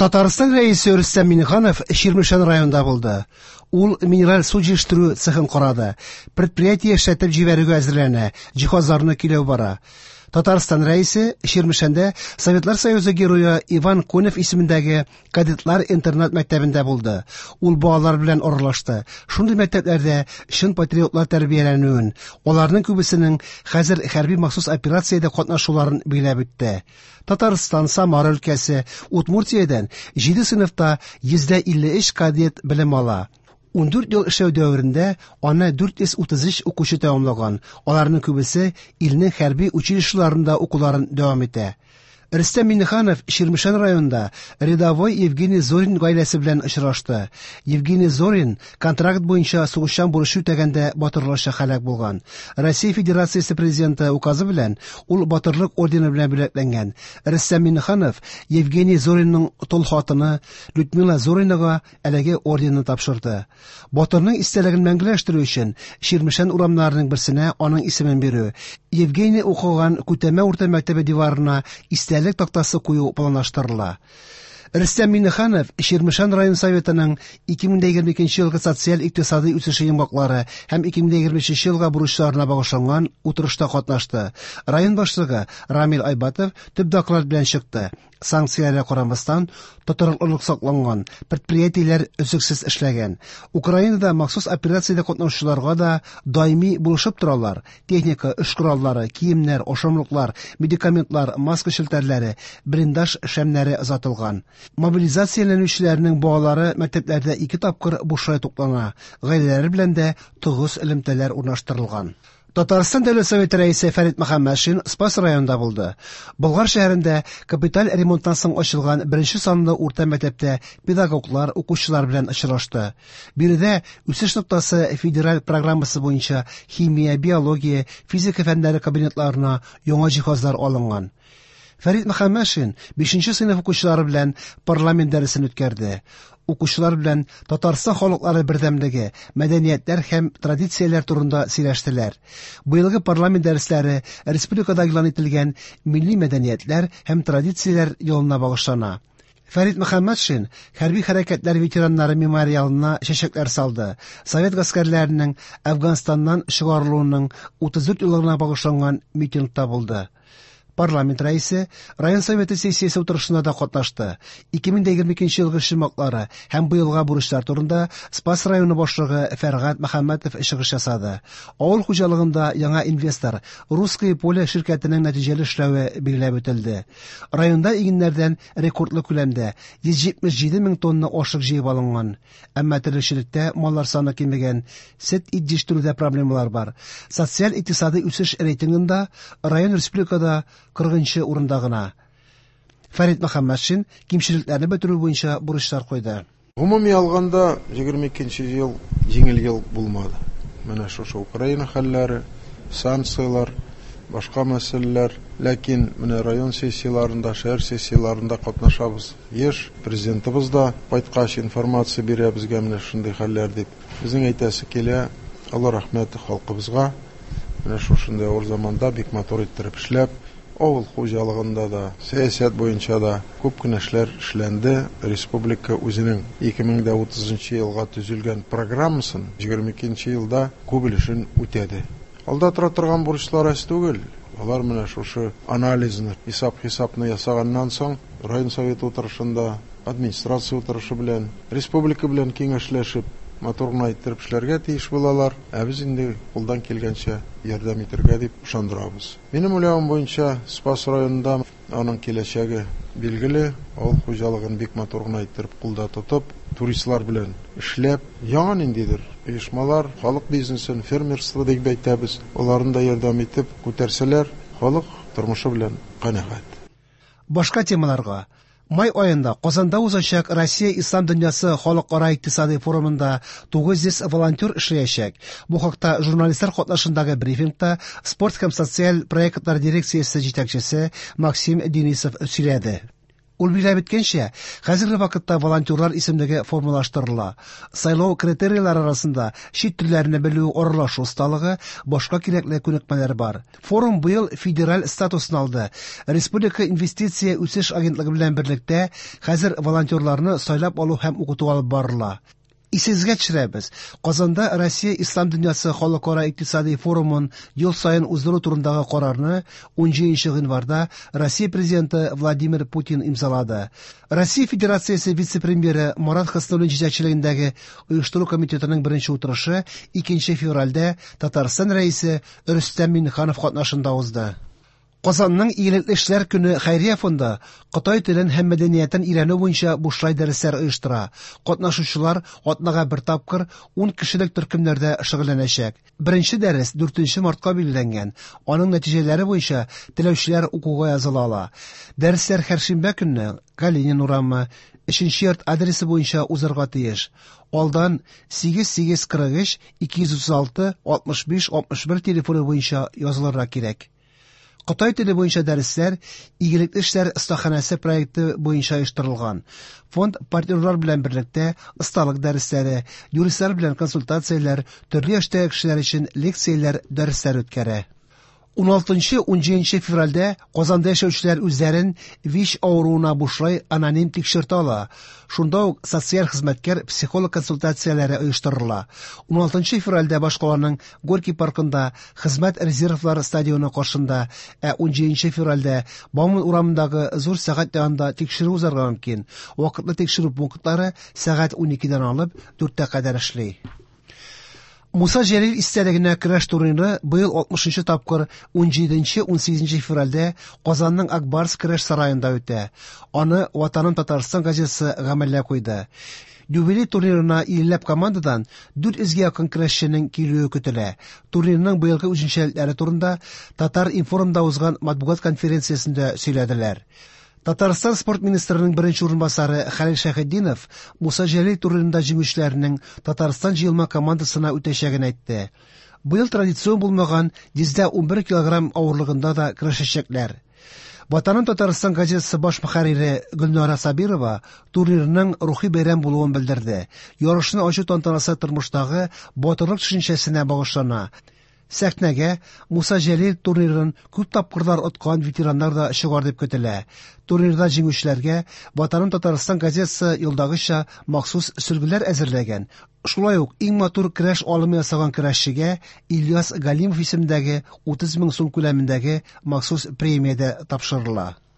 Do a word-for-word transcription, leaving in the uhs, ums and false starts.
Татарстан рәисе Рөстәм Миңнеханов Чирмешән районында булды. Ул минераль су җитештерү цехын карады. Предприятие эшләтеп җибәрүгә әзерләнә, җиһазларны киләү бара. Татарстан рәисе Чирмешәндә Советлар Союзы герое Иван Конев исемендәге кадетлар интернат мәктәбендә булды. Ул балалар белән аралашты. Шундый мәктәпләрдә чын патриотлар тәрбияләнүен, аларның күбесенең хәзер хәрби махсус операциядә катнашуларын биләп үтте. Татарстан Самара өлкәсе Удмуртиядән җиде сыйныфта йөз илле өч кадет белем ала. ундүрт ел эшләү дәверендә аны дүрт йөз утыз өч укучы тәмамлаган. Аларның күбесе илнең хәрби училищеларында укуларын дәвам итә. Рөстәм Миңнеханов Чирмешән районында рядовой Евгений Зорин гаиләсе белән очрашты. Евгений Зорин контракт буенча сугышчан бурычы үтәгәндә батырларча һәлак булган. Россия Федерациясе президенты указы белән ул батырлык ордены белән бүләкләнгән. Рөстәм Миңнеханов Евгений Зоринның тол хатыны Людмила Зоринага әлеге орденны тапшырды. Батырның истәлеген мәңгеләштерү өчен Чирмешән урамнарының берсенә аның исемен бирү, Евгений укыган Күтәмә урта мәктәбе диварына истәлек тактасы кую планлаштырыла. Рөстәм Миңнеханов Чирмешән район советының ике мең егерме икенче елгы социаль-икътисади үсеше йомгаклары һәм ике мең егерме өченче елга бурычларына багышланган утырышта катнашты. Район башлыгы Рамил Айбатов төп доклад белән чыкты. Санкцияләргә карамастан тотрыклылык сакланган, предприятиеләр өзексез эшләгән. Украинада махсус операциядә катнашучыларга да даими булышып торалар. Техника, эш кораллары, киемнәр, ашамлыклар, медикаментлар, маска челтәрләре, блиндаж шәмнәре озатылган. Мобилизацияләнүчеләрнең балалары мәктәпләрдә ике тапкыр бушлай туклана. Гаиләләре белән дә тугыз элемтәләр урнаштырылган. Татарстан Дәүләт Советы рәисе Фәрит Мөхәммәтшин Спас районында булды. Болгар шәһәрендә капиталь ремонттан соң ачылган беренче санлы урта мәктәптә педагоглар, укучылар белән очрашты. Биредә үсеш ноктасы федераль программасы буенча химия, биология, физика фәннәре кабинетларына яңа җиһазлар алынган. Фәрит Мөхәммәтшин бишенче сыйныф укучылары белән парламент дәресен үткәрде. Укучылар белән Татарстан халыклары бердәмлеге, мәдәниятләр һәм традицияләр турында сөйләштеләр. Быелгы парламент дәресләре республикада игълан ителгән милли мәдәниятләр һәм традицияләр елына багышлана. Фәрит Мөхәммәтшин хәрби хәрәкәтләр ветераннары мемориалына чәчәкләр салды. Совет гаскәрләренең Әфганстаннан чыгарылуының утыз дүрт еллыгына багышланган митингта булды. Парламент рәисе район советы сессиясе утырышында да катнашты. ике мең егерме икенче елгы чыгымнар һәм быелга бурычлар турында Спас районы башлыгы Фәргать Мөхәммәтов чыгыш ясады. Авыл хуҗалыгында яңа инвестор Русское поле ширкәтенең нәтиҗәле эшләве билгеләп үтелде. Районда игеннәрдән рекордлы күләмдә йөз җитмеш җиде мең тонна ашык җыеп алынган. Әмма терлекчелектә маллар саны кимегән, сөт ит җитештерүдә проблемалар бар. Социаль-икътисади үсеш рейтингында район республикада кырыгынчы урында гына. Фәрит Мөхәммәтшин кимчелекләрне бетерү буенча бурычлар куйды. Гомуми алганда егерме икенче ел җиңел ел булмады. Менә шушы Украина хәлләре, санкциялар, башка мәсьәләләр, ләкин менә район сессияларында, шәһәр сессияларында катнашабыз. Еш президентыбыз да кайткач информация бирә безгә менә шундый хәлләр дип. Безнең әйтәсе килә, Алла рәхмәте халкыбызга. Менә шушындай авыр заманда бик матур иттереп эшләп, авыл хуҗалыгында да, сәясәт буенча да күп кенә эшләр эшләнде. Республика үзенең ике мең утызынчы елга төзелгән программасын егерме икенче елда күп өлешен үтәде. Алда тора торган бурычлар аз түгел. Алар менә шушы анализны, хисап-хисапны ясаганнан соң район советы утырышында, администрация утырышы белән, республика белән киңәшләшеп матурны иттереп эшләргә тиеш булалар. Ә без инде кулдан килгәнчә ярдәм итәргә дип ышандырабыз. Минем уйлавым буенча Спас районында аның киләчәге билгеле. Авыл хуҗалыгын бик матурны иттереп кулда тотып, туристлар белән эшләп, яңа ниндидер оешмалар, халык бизнесын, фермерство дип әйтәбез, аларны да ярдәм итеп күтәрсәләр, халык тормышы белән канәгать. Башка темаларга май айында Казанда узачак Россия Ислам дөньясы халыкара икътисади форумында тугыз йөз волонтер эшләячәк. Бу хакта журналистлар катнашындагы брифингта спорт һәм социаль проектлар дирекциясе җитәкчесе Максим Денисов сөйләде. Ул биләп иткәнчә, хәзерге вакытта волонтерлар исемлеге формалаштырыла. Сайлау критерийлары арасында чит телләрне белү, аралашу осталыгы, башка кирәкле күнекмәләр бар. Форум быел федераль статусын алды. Республика инвестиция үсеш агентлыгы белән берлектә хәзер волонтерларны сайлап алу һәм укыту алып барыла. Исегезгә төшерәбез. Казанда Россия Ислам дөньясы халыкара икътисади форумын ел саен уздыру турындагы карарны он җиденче гыйнварда Россия президенты Владимир Путин имзалады. Россия Федерациясе вице-премьеры Марат Хаснуллин җитәкчелегендәге оештыру комитетының беренче утырышы икенче февральдә Татарстан рәисе Рөстәм Миңнеханов катнашында узды. Казанның Игелекле эшләр көне хәйрия фонды Кытай телен һәм мәдәниятен өйрәнү буенча бушлай дәресләр оештыра. Катнашучылар атнага бер тапкыр ун кешелек төркемнәрдә шөгыльләнәчәк. Беренче дәрес дүртенче мартка билгеләнгән. Аның нәтиҗәләре буенча теләүчеләр укуга языла ала. Дәресләр һәршимбә көнне Калинин урамы өченче йорт адресы буенча узарга тиеш. Алдан сигез сигез кырык өч ике йөз утыз алты алтмыш биш алтмыш бер телефоны буенча язылырга кирәк. Кытай теле буенча дәресләр Игелекле эшләр остаханәсе проекты буенча оештырылган. Фонд партнерлар белән берлектә осталык дәресләре, юристлар белән консультацияләр, төрле яшьтәге кешеләр өчен лекцияләр, дәресләр үткәрә. он алтынчы - он җиденче февральдә Казанда яшәүчеләр үзләрен ВИЧ авыруына бушлай аноним тикшертә ала. Шунда ук социаль хезмәткәр психолог консультацияләре оештырыла. он алтынчы февральдә башкаланың Горький паркында хезмәт резервлар стадионы каршында, ә он җиденче февральдә Бауман урамындагы зур сәгать янында тикшерү узарга мөмкин. Вакытлы тикшерү пунктлары сәгать уникедән алып дүрткә кадәр эшли. Муса Җәлил истәлегенә көрәш турниры быел алтмышынчы тапкыр он җиденче - он сигезенче февральдә Казанның Акбарс көрәш сараенда үтә. Аны Ватаным Татарстан газетасы гамәлгә куйды. Юбилей турнирына илләп командадан дүрт йөзгә якын көрәшченең килүе көтелә. Турнирның быелгы үзенчәлекләре турында Татар информда узган матбугат конференциясендә сөйләделәр. Татарстан спорт министрының беренче урынбасары Хәлил Шәһетдинов Муса Җәлил турнирында җиңүчеләрнең Татарстан җыелма командасына үтәчәген әйтте. Быел традицион булмаган йөз он бер килограмм авырлыгында да көрәшәчәкләр. Ватаным Татарстан газетасы баш мөхәррире Гөлнара Сабирова турнирның рухи бәйрәм булуын белдерде. Ярышны ачу тантанасы тормыштагы батырлык төшенчәсенә багышлана. Сәхнәгә Муса Җәлил турнирын күп тапкырлар откан ветераннар да чыгар дип көтелә. Турнирда җиңүчеләргә Ватаным Татарстан газетасы елдагыча махсус сөлгеләр әзерләгән. Шулай ук иң матур көрәш алымы ясаган көрәшчегә Ильяс Галимов исемендәге утыз мең сум күләмендәге махсус премия дә тапшырыла.